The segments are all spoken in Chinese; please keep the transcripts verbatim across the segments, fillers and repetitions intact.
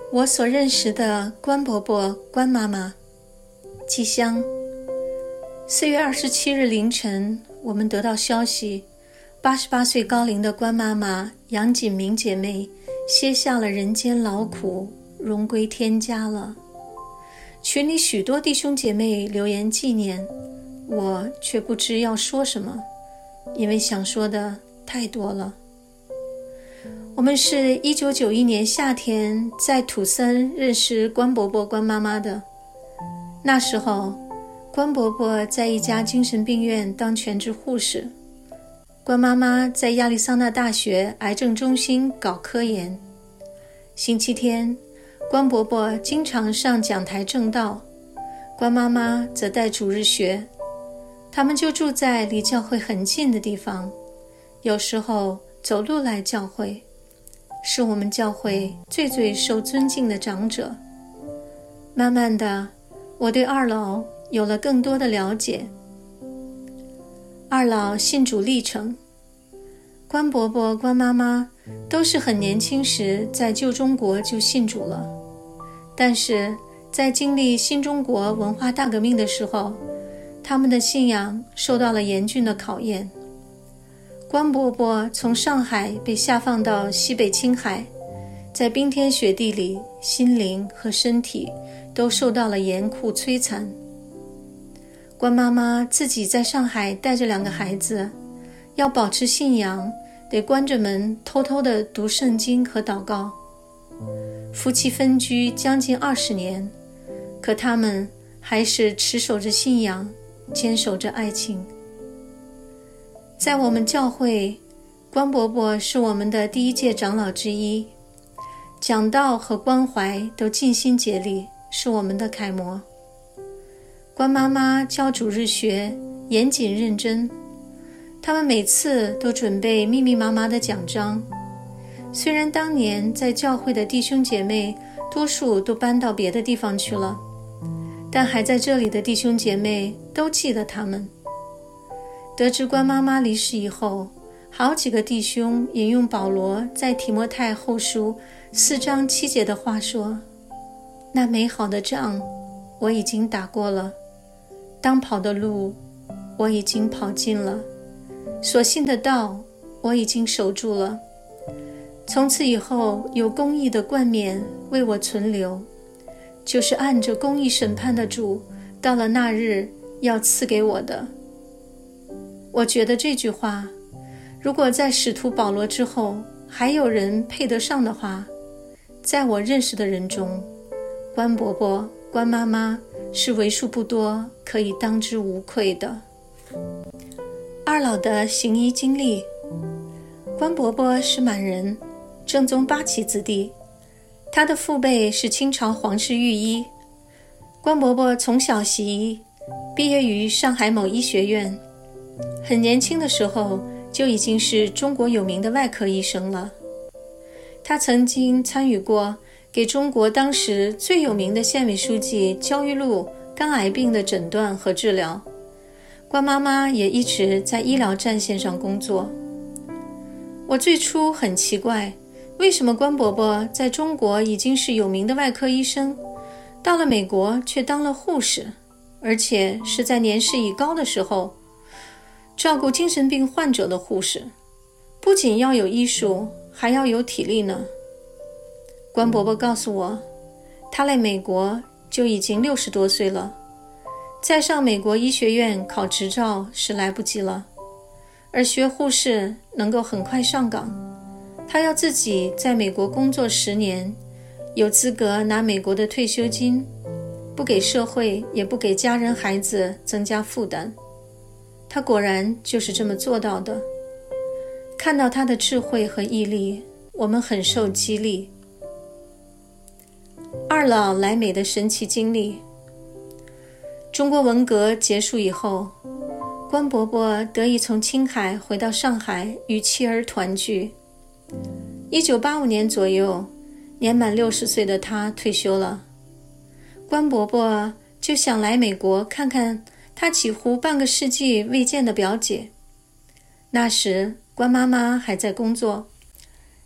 我所认识的关伯伯、关妈妈，季香。四月二十七日凌晨，我们得到消息，八十八岁高龄的关妈妈杨锦明姐妹歇下了人间劳苦，荣归天家了。群里许多弟兄姐妹留言纪念，我却不知要说什么，因为想说的太多了。我们是一九九一年夏天在土森认识关伯伯、关妈妈的。那时候，关伯伯在一家精神病院当全职护士，关妈妈在亚利桑那大学癌症中心搞科研。星期天，关伯伯经常上讲台正道，关妈妈则带主日学。他们就住在离教会很近的地方，有时候走路来教会，是我们教会最最受尊敬的长者。慢慢的，我对二老有了更多的了解。二老信主历程，关伯伯、关妈妈都是很年轻时在旧中国就信主了，但是在经历新中国文化大革命的时候，他们的信仰受到了严峻的考验。关伯伯从上海被下放到西北青海，在冰天雪地里，心灵和身体都受到了严酷摧残。关妈妈自己在上海带着两个孩子，要保持信仰，得关着门偷偷地读圣经和祷告。夫妻分居将近二十年，可他们还是持守着信仰，坚守着爱情。在我们教会，关伯伯是我们的第一届长老之一，讲道和关怀都尽心竭力，是我们的楷模。关妈妈教主日学，严谨认真，他们每次都准备密密麻麻的讲章。虽然当年在教会的弟兄姐妹多数都搬到别的地方去了，但还在这里的弟兄姐妹都记得他们。得知关妈妈离世以后，好几个弟兄引用保罗在提摩太后书四章七节的话说：那美好的仗我已经打过了，当跑的路我已经跑尽了，所信的道我已经守住了。从此以后，有公义的冠冕为我存留，就是按着公义审判的主，到了那日要赐给我的。我觉得这句话，如果在使徒保罗之后还有人配得上的话，在我认识的人中，关伯伯、关妈妈是为数不多可以当之无愧的。二老的行医经历，关伯伯是满人，正宗八旗子弟，他的父辈是清朝皇室御医。关伯伯从小习医，毕业于上海某医学院，很年轻的时候就已经是中国有名的外科医生了。他曾经参与过给中国当时最有名的县委书记焦裕禄肝癌病的诊断和治疗。关妈妈也一直在医疗战线上工作。我最初很奇怪，为什么关伯伯在中国已经是有名的外科医生，到了美国却当了护士，而且是在年事已高的时候照顾精神病患者的护士，不仅要有医术，还要有体力呢。关伯伯告诉我，他来美国就已经六十多岁了，再上美国医学院考执照是来不及了，而学护士能够很快上岗，他要自己在美国工作十年，有资格拿美国的退休金，不给社会也不给家人孩子增加负担。他果然就是这么做到的。看到他的智慧和毅力，我们很受激励。二老来美的神奇经历。中国文革结束以后，关伯伯得以从青海回到上海与妻儿团聚。一九八五年左右，年满六十岁的他退休了。关伯伯就想来美国看看他几乎半个世纪未见的表姐。那时关妈妈还在工作，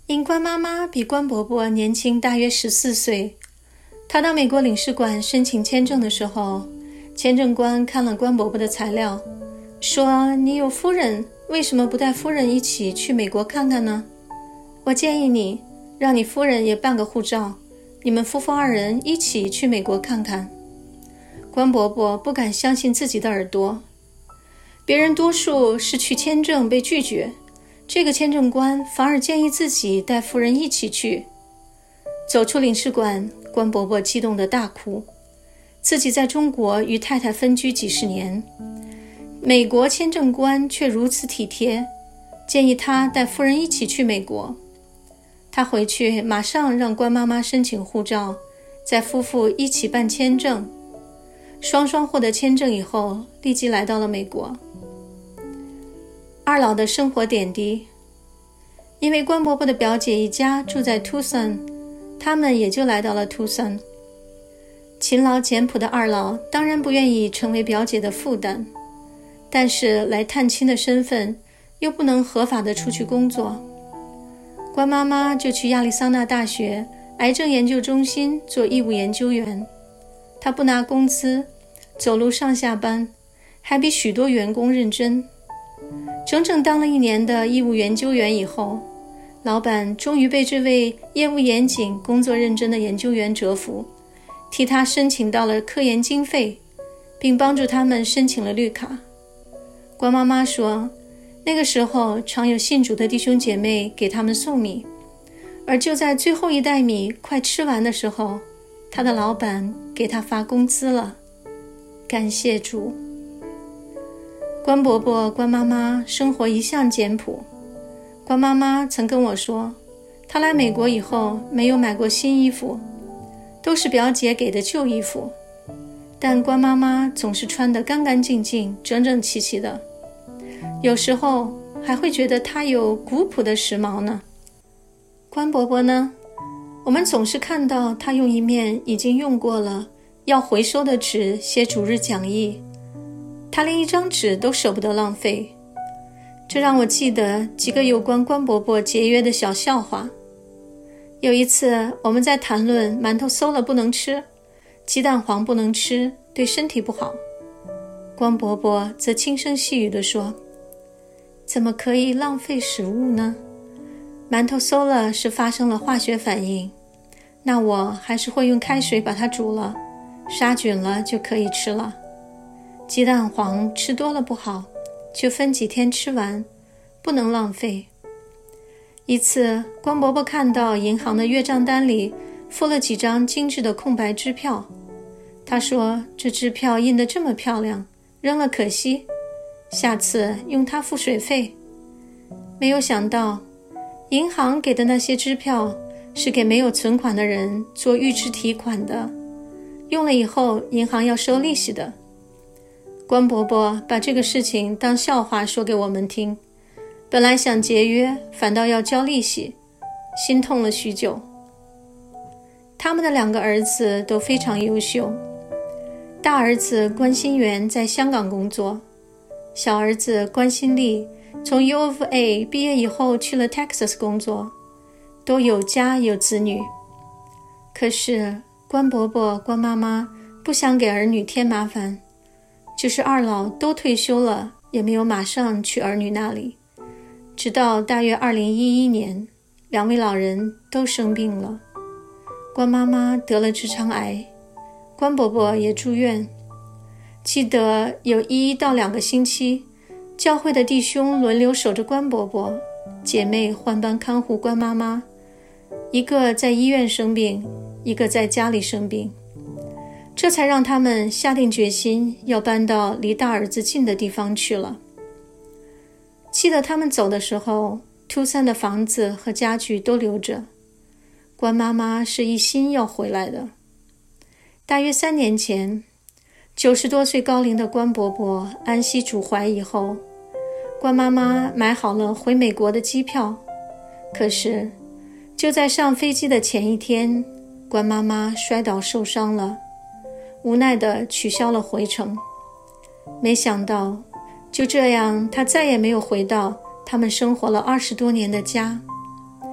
因关妈妈比关伯伯年轻大约十四岁，她到美国领事馆申请签证的时候，签证官看了关伯伯的材料，说：“你有夫人，为什么不带夫人一起去美国看看呢？我建议你让你夫人也办个护照，你们夫妇二人一起去美国看看。”关伯伯不敢相信自己的耳朵，别人多数是去签证被拒绝，这个签证官反而建议自己带夫人一起去。走出领事馆，关伯伯激动地大哭，自己在中国与太太分居几十年，美国签证官却如此体贴，建议他带夫人一起去美国。他回去马上让关妈妈申请护照，再夫妇一起办签证。双双获得签证以后，立即来到了美国。二老的生活点滴。因为关伯伯的表姐一家住在 Tucson， 他们也就来到了 Tucson。 勤劳简朴的二老当然不愿意成为表姐的负担，但是来探亲的身份又不能合法的出去工作，关妈妈就去亚利桑那大学癌症研究中心做义务研究员。她不拿工资，走路上下班，还比许多员工认真。整整当了一年的义务研究员以后，老板终于被这位业务严谨、工作认真的研究员折服，替他申请到了科研经费，并帮助他们申请了绿卡。关妈妈说，那个时候常有信主的弟兄姐妹给他们送米，而就在最后一袋米快吃完的时候，他的老板给他发工资了。感谢主。关伯伯、关妈妈生活一向简朴。关妈妈曾跟我说，她来美国以后没有买过新衣服，都是表姐给的旧衣服，但关妈妈总是穿得干干净净、整整齐齐的，有时候还会觉得她有古朴的时髦呢。关伯伯呢，我们总是看到他用一面已经用过了要回收的纸写主日讲义，他连一张纸都舍不得浪费。这让我记得几个有关关伯伯节约的小笑话。有一次我们在谈论馒头馊了不能吃，鸡蛋黄不能吃，对身体不好，关伯伯则轻声细语地说，怎么可以浪费食物呢？馒头馊了是发生了化学反应，那我还是会用开水把它煮了，杀菌了就可以吃了。鸡蛋黄吃多了不好，就分几天吃完，不能浪费。一次，关伯伯看到银行的月账单里附了几张精致的空白支票，他说这支票印得这么漂亮，扔了可惜，下次用它付水费。没有想到，银行给的那些支票是给没有存款的人做预支提款的，用了以后银行要收利息的。关伯伯把这个事情当笑话说给我们听，本来想节约，反倒要交利息，心痛了许久。他们的两个儿子都非常优秀，大儿子关心元在香港工作，小儿子关心利从 U of A 毕业以后去了 Texas 工作，都有家有子女。可是关伯伯、关妈妈不想给儿女添麻烦，就是二老都退休了，也没有马上去儿女那里。直到大约二零一一年，两位老人都生病了。关妈妈得了直肠癌，关伯伯也住院。记得有一到两个星期，教会的弟兄轮流守着关伯伯，姐妹换班看护关妈妈，一个在医院生病，一个在家里生病。这才让他们下定决心要搬到离大儿子近的地方去了。记得他们走的时候，Tucson的房子和家具都留着，关妈妈是一心要回来的。大约三年前，九十多岁高龄的关伯伯安息主怀以后，关妈妈买好了回美国的机票，可是就在上飞机的前一天，关妈妈摔倒受伤了，无奈地取消了回程。没想到就这样，她再也没有回到他们生活了二十多年的家。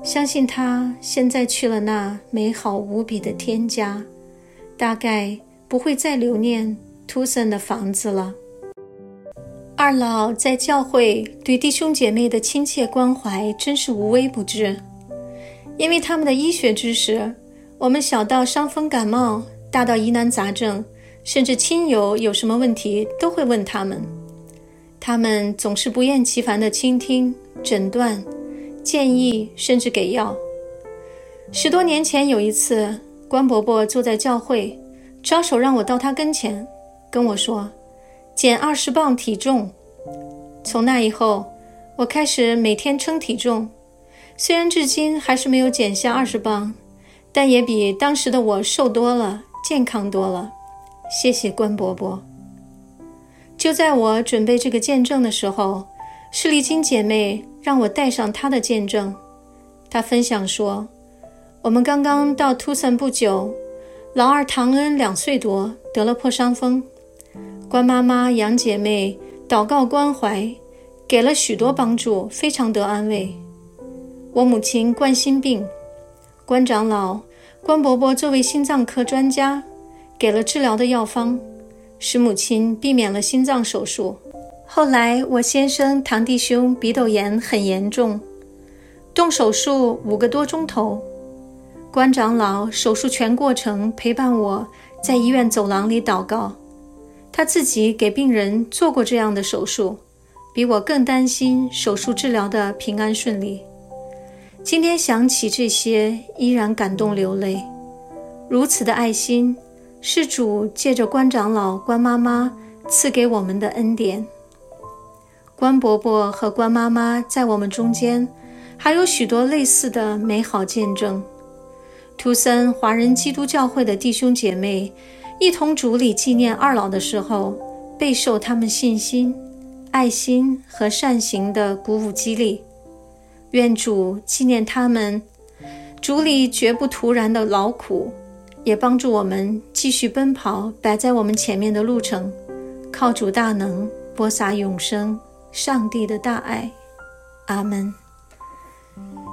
相信他现在去了那美好无比的天家，大概不会再留念图森的房子了。二老在教会对弟兄姐妹的亲切关怀真是无微不至，因为他们的医学知识，我们小到伤风感冒，大到疑难杂症，甚至亲友有什么问题都会问他们。他们总是不厌其烦地倾听、诊断、建议，甚至给药。十多年前有一次，关伯伯坐在教会，招手让我到他跟前，跟我说减二十磅体重。从那以后，我开始每天称体重，虽然至今还是没有减下二十磅，但也比当时的我瘦多了，健康多了。谢谢关伯伯。就在我准备这个见证的时候，施丽金姐妹让我带上她的见证。她分享说，我们刚刚到图森不久，老二唐恩两岁多，得了破伤风。关妈妈、杨姐妹祷告关怀，给了许多帮助，非常得安慰。我母亲冠心病，关长老、关伯伯作为心脏科专家，给了治疗的药方，使母亲避免了心脏手术。后来我先生堂弟兄鼻窦炎很严重，动手术五个多钟头。关长老手术全过程陪伴我在医院走廊里祷告，他自己给病人做过这样的手术，比我更担心手术治疗的平安顺利。今天想起这些，依然感动流泪。如此的爱心，是主借着关长老、关妈妈赐给我们的恩典。关伯伯和关妈妈在我们中间，还有许多类似的美好见证。图森华人基督教会的弟兄姐妹一同主礼纪念二老的时候，备受他们信心、爱心和善行的鼓舞激励。愿主纪念他们主礼绝不徒然的劳苦，也帮助我们继续奔跑摆在我们前面的路程，靠主大能播撒永生上帝的大爱。阿们。